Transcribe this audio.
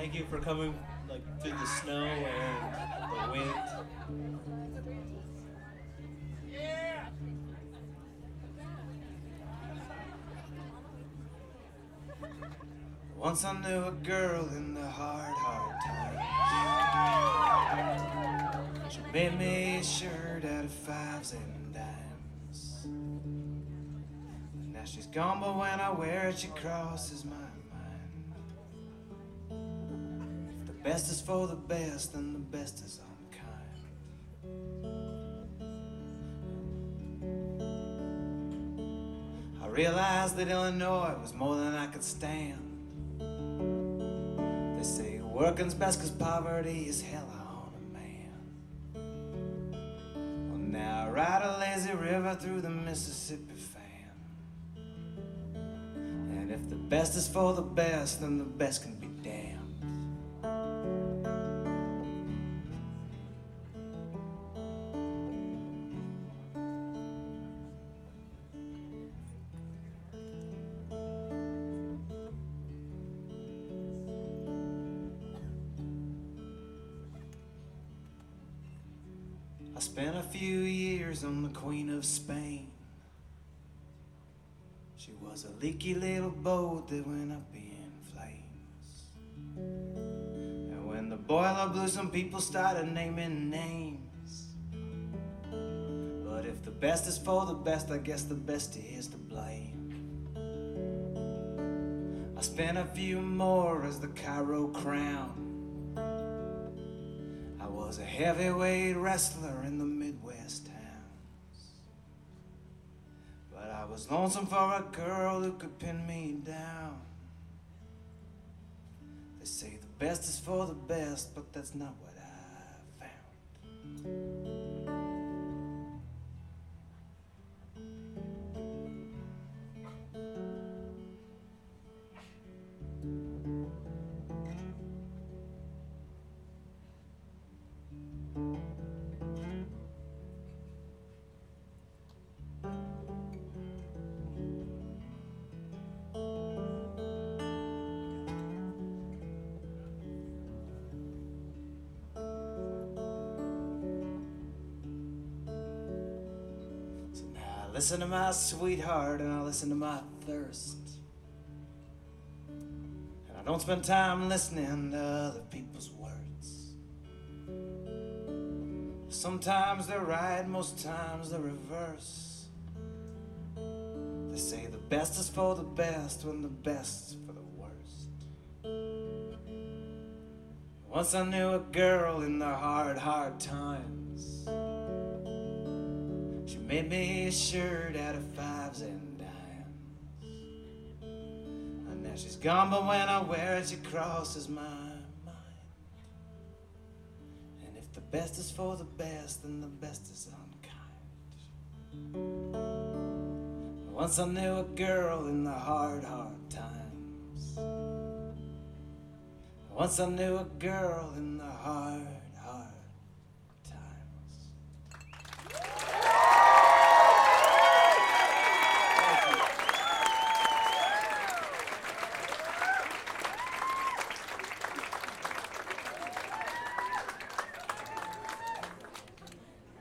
Thank you for coming like through the snow and the wind. Once I knew a girl in the hard times. She made me a shirt out of fives and dimes. Now she's gone, but when I wear it, she crosses my mind. If the best is for the best, then the best is unkind. I realized that Illinois was more than I could stand. They say working's best 'cause poverty is hell on a man. Well, now I ride a lazy river through the Mississippi fan. And if the best is for the best, then the best can be damned. I spent a few years on the Queen of Spain. She was a leaky little boat that went up in flames. And when the boiler blew, some people started naming names. But if the best is for the best, I guess the best is to blame. I spent a few more as the Cairo Crown. I was a heavyweight wrestler in the Midwest towns. But I was lonesome for a girl who could pin me down. They say the best is for the best, but that's not what I found. Listen to my sweetheart and I listen to my thirst. And I don't spend time listening to other people's words. Sometimes they're right, most times the reverse. They say the best is for the best when the best's for the worst. Once I knew a girl in the hard times. She made me a shirt out of fives and dimes. And now she's gone, but when I wear it, she crosses my mind. And if the best is for the best, then the best is unkind. Once I knew a girl in the hard times. Once I knew a girl in the hard